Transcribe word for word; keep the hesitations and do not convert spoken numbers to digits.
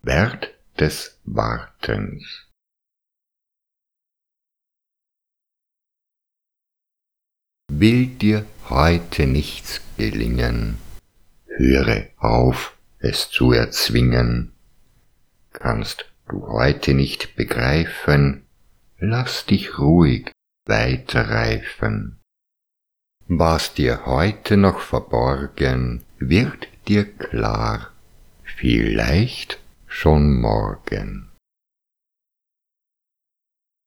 Wert des Wartens. Will dir heute nichts gelingen, höre auf, es zu erzwingen. Kannst du heute nicht begreifen, lass dich ruhig weiterreifen. Was dir heute noch verborgen, wird dir klar, vielleicht schon morgen.